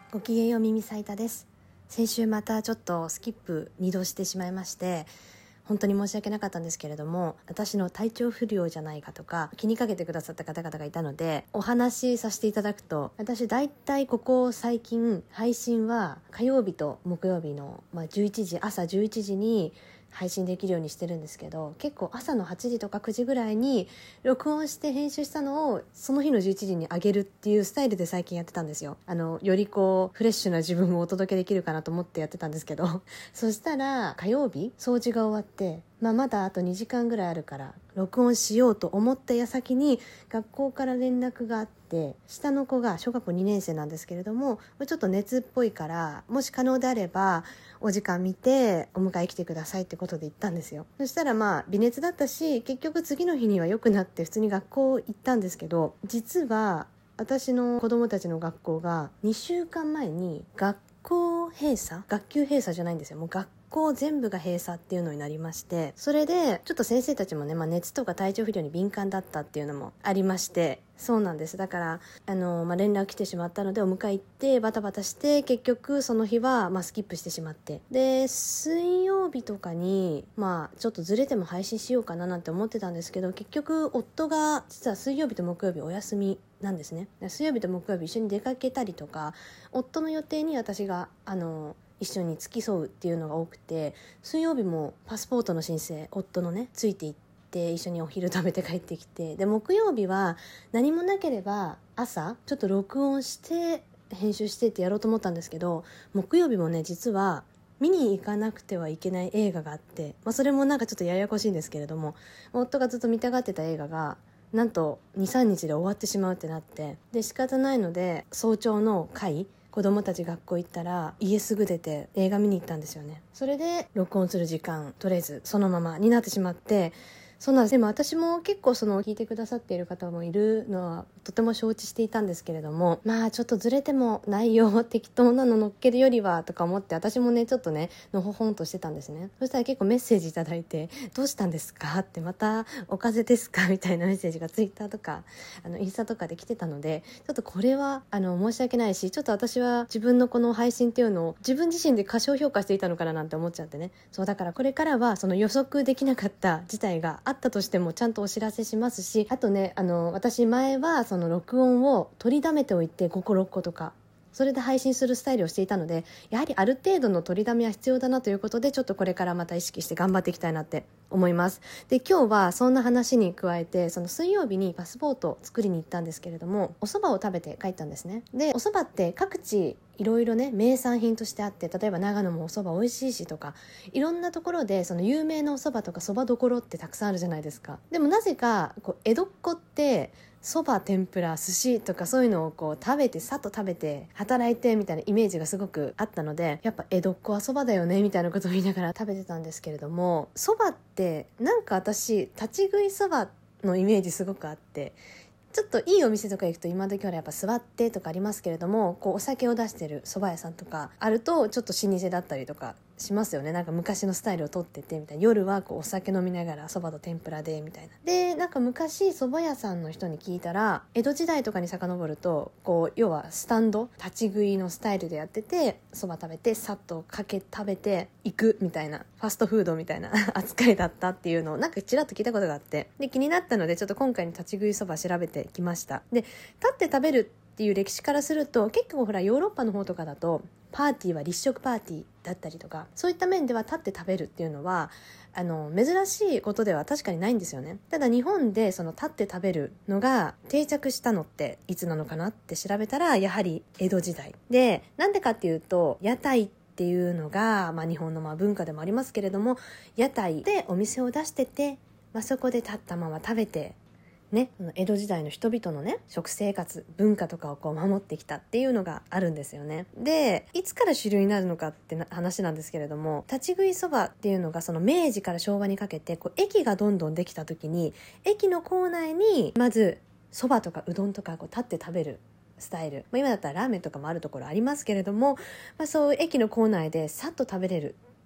ごきげんよう、耳さいたです。先週またちょっとスキップ2度してしまいまして、本当に申し訳なかったんですけれども、私の体調不良じゃないかとか気にかけてくださった方々がいたのでお話しさせていただくと、私だいたいここ最近配信は火曜日と木曜日の、朝11時に配信できるようにしてるんですけど、結構朝の8時とか9時ぐらいに録音して編集したのをその日の11時に上げるっていうスタイルで最近やってたんですよ。よりフレッシュな自分をお届けできるかなと思ってやってたんですけどそしたら火曜日掃除が終わって、まだあと2時間ぐらいあるから録音しようと思った矢先に学校から連絡があって、下の子が小学校2年生なんですけれども、ちょっと熱っぽいからもし可能であればお時間見てお迎え来てくださいってことで言ったんですよ。そしたら微熱だったし、結局次の日には良くなって普通に学校行ったんですけど、実は私の子供たちの学校が2週間前に学級閉鎖じゃないんですよ。もう学校全部が閉鎖っていうのになりまして、それでちょっと先生たちもね、熱とか体調不良に敏感だったっていうのもありまして、そうなんです。だから連絡来てしまったのでお迎え行ってバタバタして、結局その日はスキップしてしまって、で水曜日とかにちょっとずれても配信しようかななんて思ってたんですけど、結局夫が実は水曜日と木曜日お休みなんですね。水曜日と木曜日一緒に出かけたりとか、夫の予定に私が一緒に付き添うっていうのが多くて、水曜日もパスポートの申請夫のねついていって一緒にお昼食べて帰ってきて、で木曜日は何もなければ朝ちょっと録音して編集してってやろうと思ったんですけど、木曜日もね実は見に行かなくてはいけない映画があって、それもちょっとややこしいんですけれども、夫がずっと見たがってた映画がなんと 2,3 日で終わってしまうってなって、で仕方ないので早朝の会、子供たち学校行ったら家すぐ出て映画見に行ったんですよね。それで録音する時間取れずそのままになってしまって、そうなんです。でも私も結構聞いてくださっている方もいるのはとても承知していたんですけれども、ちょっとずれても内容を適当なの乗っけるよりはとか思って、私もねちょっとねのほほんとしてたんですね。そしたら結構メッセージいただいて、どうしたんですかって、またお風邪ですかみたいなメッセージがツイッターとかインスタとかで来てたので、ちょっとこれは申し訳ないし、ちょっと私は自分のこの配信っていうのを自分自身で過小評価していたのかななんて思っちゃってね。そうだからこれからはその予測できなかった事態があったとしてもちゃんとお知らせしますし、あとね私前はその録音を取りだめておいて5個6個とかそれで配信するスタイルをしていたので、やはりある程度の取りだめは必要だなということで、ちょっとこれからまた意識して頑張っていきたいなって思います。で今日はそんな話に加えて、その水曜日にパスポートを作りに行ったんですけれども、お蕎麦を食べて帰ったんですね。でお蕎麦って各地いろいろね名産品としてあって、例えば長野もお蕎麦美味しいしとか、いろんなところでその有名なお蕎麦とか蕎麦どころってたくさんあるじゃないですか。でもなぜか江戸っ子って蕎麦天ぷら寿司とかそういうのを食べてさっと食べて働いてみたいなイメージがすごくあったので、やっぱ江戸っ子は蕎麦だよねみたいなことを言いながら食べてたんですけれども、蕎麦って私立ち食い蕎麦のイメージすごくあって、ちょっといいお店とか行くと今時はやっぱ座ってとかありますけれども、お酒を出してる蕎麦屋さんとかあるとちょっと老舗だったりとかしますよね。昔のスタイルをとっててみたいな、夜はお酒飲みながら蕎麦と天ぷらでみたいな。で昔蕎麦屋さんの人に聞いたら、江戸時代とかに遡ると要はスタンド立ち食いのスタイルでやってて、蕎麦食べてさっとかけ食べていくみたいな、ファストフードみたいな扱いだったっていうのをちらっと聞いたことがあって、で気になったのでちょっと今回の立ち食い蕎麦調べてきました。で立って食べるっていう歴史からすると、結構ヨーロッパの方とかだとパーティーは立食パーティーだったりとか、そういった面では立って食べるっていうのは珍しいことでは確かにないんですよね。ただ日本でその立って食べるのが定着したのっていつなのかなって調べたら、やはり江戸時代で、なんでかっていうと屋台っていうのが、日本の文化でもありますけれども、屋台でお店を出してて、そこで立ったまま食べてね、江戸時代の人々のね食生活文化とかを守ってきたっていうのがあるんですよね。でいつから主流になるのかって話なんですけれども、立ち食いそばっていうのがその明治から昭和にかけて駅がどんどんできた時に、駅の構内にまずそばとかうどんとか立って食べるスタイル、今だったらラーメンとかもあるところありますけれども、そういう駅の構内でさっと食べれる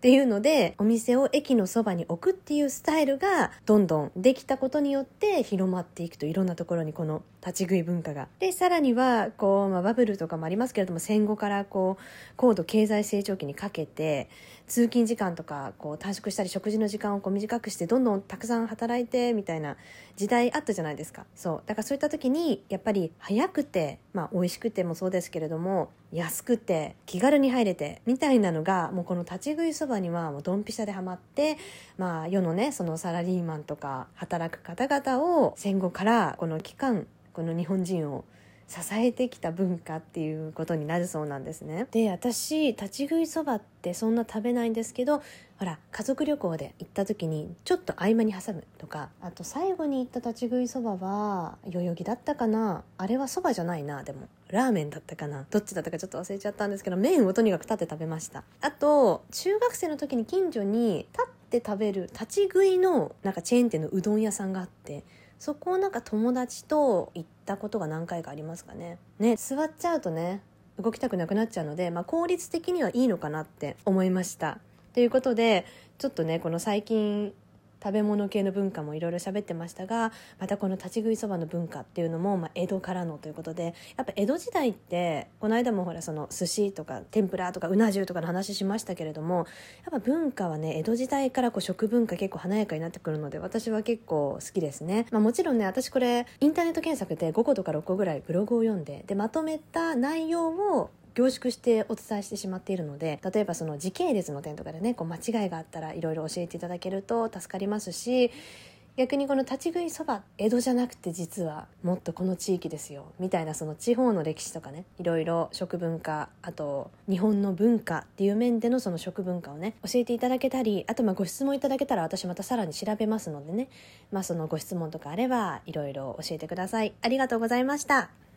っていうので、お店を駅のそばに置くっていうスタイルがどんどんできたことによって広まっていくと、いろんなところにこの立ち食い文化が。でさらにはバブルとかもありますけれども、戦後から高度経済成長期にかけて通勤時間とか短縮したり、食事の時間を短くしてどんどんたくさん働いてみたいな時代あったじゃないですか。そうだから、そういった時にやっぱり早くて、美味しくてもそうですけれども、安くて気軽に入れてみたいなのが、もうこの立ち食いそばにはもうドンピシャでハマって、世のね、そのサラリーマンとか働く方々を戦後からこの期間、この日本人を支えてきた文化っていうことになるそうなんですね。で、私立ち食いそばってそんな食べないんですけど、ほら家族旅行で行った時にちょっと合間に挟むとか、あと最後に行った立ち食いそばは代々木だったかな、あれはそばじゃないな、でもラーメンだったかな、どっちだったかちょっと忘れちゃったんですけど、麺をとにかく立って食べました。あと中学生の時に近所に立って食べる立ち食いのなんかチェーン店のうどん屋さんがあって、そこをなんか友達と行ったことが何回かありますかね。座っちゃうとね、動きたくなくなっちゃうので、効率的にはいいのかなって思いました。ということで、ちょっとね、この最近食べ物系の文化もいろいろ喋ってましたが、またこの立ち食いそばの文化っていうのも、江戸からのということで、やっぱ江戸時代ってこの間もほらその寿司とか天ぷらとかうな重とかの話しましたけれども、やっぱ文化はね、江戸時代から食文化結構華やかになってくるので、私は結構好きですね。もちろんね、私これインターネット検索で5個とか6個ぐらいブログを読んで、まとめた内容を凝縮してお伝えしてしまっているので、例えばその時系列の点とかでね、間違いがあったらいろいろ教えていただけると助かりますし、逆にこの立ち食いそば、江戸じゃなくて実はもっとこの地域ですよみたいな、その地方の歴史とかね、いろいろ食文化、あと日本の文化っていう面でのその食文化をね教えていただけたり、あとご質問いただけたら私またさらに調べますのでね、そのご質問とかあればいろいろ教えてください。ありがとうございました。